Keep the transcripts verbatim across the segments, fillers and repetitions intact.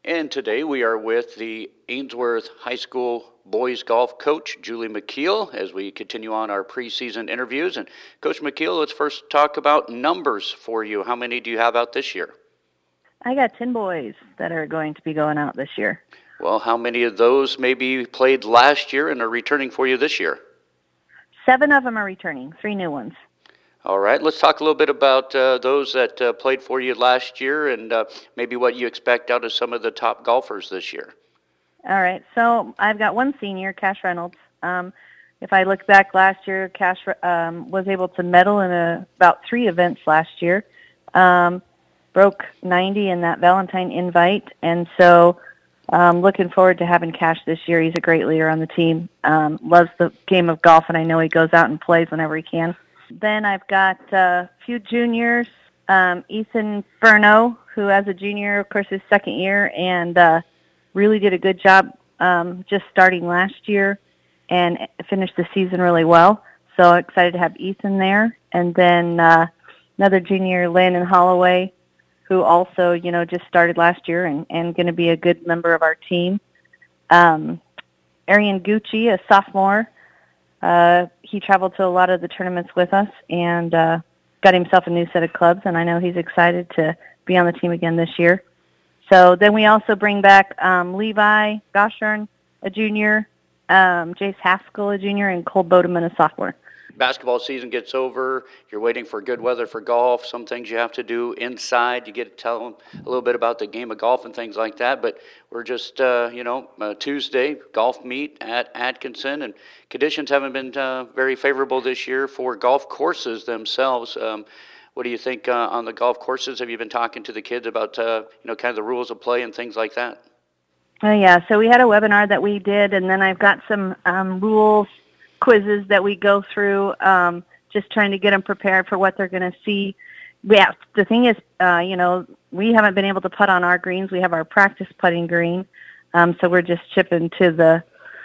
And today we are with the Ainsworth High School boys golf coach, Julie McKeel, as we continue on our preseason interviews. And Coach McKeel, let's first talk about numbers for you. How many do you have out this year? I got ten boys that are going to be going out this year. Well, how many of those maybe played last year and are returning for you this year? Seven of them are returning, three new ones. All right, let's talk a little bit about uh, those that uh, played for you last year and uh, maybe what you expect out of some of the top golfers this year. All right, so I've got one senior, Cash Reynolds. Um, if I look back last year, Cash um, was able to medal in a, about three events last year. Um, broke ninety in that Valentine invite, and so um, looking forward to having Cash this year. He's a great leader on the team, um, loves the game of golf, and I know he goes out and plays whenever he can. Then I've got a few juniors, um, Ethan Furno, who as a junior, of course, his second year, and uh, really did a good job um, just starting last year and finished the season really well. So excited to have Ethan there. And then uh, another junior, Landon Holloway, who also, you know, just started last year and, and going to be a good member of our team. Um, Arian Gucci, a sophomore. Uh, he traveled to a lot of the tournaments with us and uh, got himself a new set of clubs, and I know he's excited to be on the team again this year. So then we also bring back um, Levi Goshorn, a junior, um, Jace Haskell, a junior, and Cole Bodeman, a sophomore. Basketball season gets over. You're waiting for good weather for golf. Some things you have to do inside. You get to tell them a little bit about the game of golf and things like that. But we're just, uh, you know, uh, Tuesday, golf meet at Atkinson. And conditions haven't been uh, very favorable this year for golf courses themselves. Um, what do you think uh, on the golf courses? Have you been talking to the kids about, uh, you know, kind of the rules of play and things like that? Oh, yeah. So we had a webinar that we did, and then I've got some um, rules quizzes that we go through, um, just trying to get them prepared for what they're going to see. Yeah, the thing is, uh, you know, we haven't been able to putt on our greens. We have our practice putting green, um, so we're just chipping to the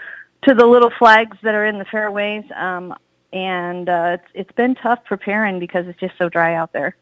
to the little flags that are in the fairways. Um, and uh, it's it's been tough preparing because it's just so dry out there.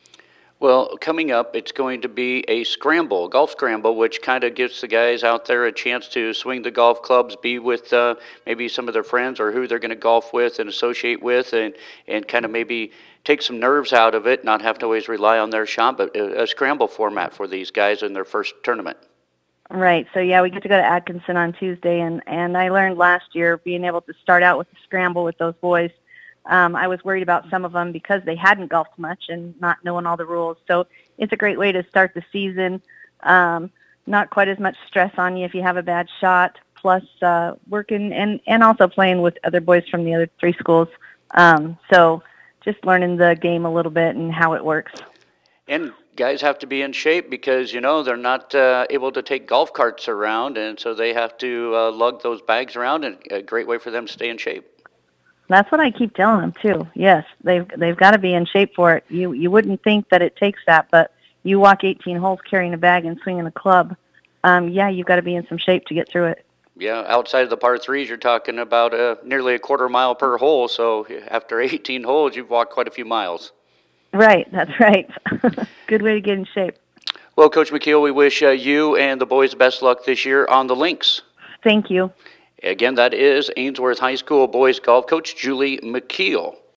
Well, coming up, it's going to be a scramble, golf scramble, which kind of gives the guys out there a chance to swing the golf clubs, be with uh, maybe some of their friends or who they're going to golf with and associate with, and, and kind of maybe take some nerves out of it, not have to always rely on their shot, but a, a scramble format for these guys in their first tournament. Right. So, yeah, we get to go to Atkinson on Tuesday, and, and I learned last year being able to start out with the scramble with those boys. Um, I was worried about some of them because they hadn't golfed much and not knowing all the rules. So it's a great way to start the season. Um, not quite as much stress on you if you have a bad shot, plus uh, working and, and also playing with other boys from the other three schools. Um, so just learning the game a little bit and how it works. And guys have to be in shape because, you know, they're not uh, able to take golf carts around, and so they have to uh, lug those bags around, and a great way for them to stay in shape. That's what I keep telling them too. Yes, they've they've got to be in shape for it. You you wouldn't think that it takes that, but you walk eighteen holes carrying a bag and swinging a club. Um, yeah, you've got to be in some shape to get through it. Yeah, outside of the par threes, you're talking about uh, nearly a quarter mile per hole. So after eighteen holes, you've walked quite a few miles. Right, that's right. Good way to get in shape. Well, Coach McKeel, we wish uh, you and the boys the best luck this year on the links. Thank you. Again, that is Ainsworth High School boys golf coach Julie McKeel.